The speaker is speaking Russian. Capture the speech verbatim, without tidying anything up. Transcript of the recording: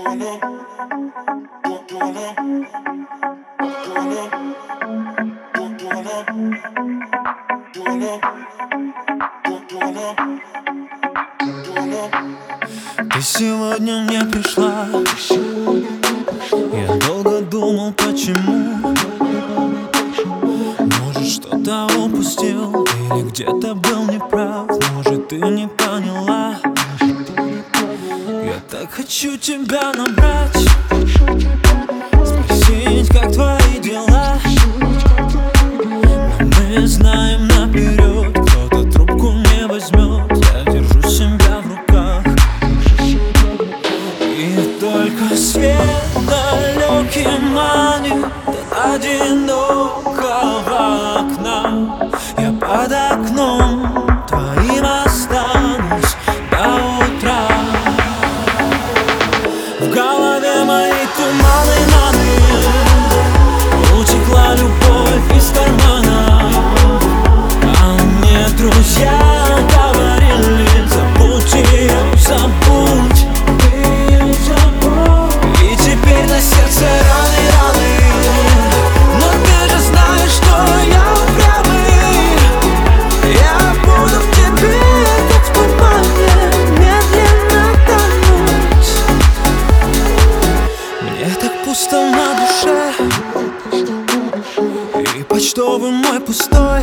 Ты сегодня мне пришла. Я долго думал, почему. Может, что-то упустил или где-то был неправ. Может, ты не поняла. Я так хочу тебя набрать, спросить, как твои дела. Но мы знаем наперед, кто-то трубку не возьмет. Я держу себя в руках, и только свет далекий манит до одинокого окна. Я под окном твоим останусь до утра. В голове моей туманы, маны, утекла любовь из кармана. А мне друзья говорили: забудь ее, забудь. И теперь на сердце раны, раны. Но ты же знаешь, что я правый. Я буду в тебе, как в тумане, медленно тонуть. Мне так пусто на душе, и почтовый мой пустой.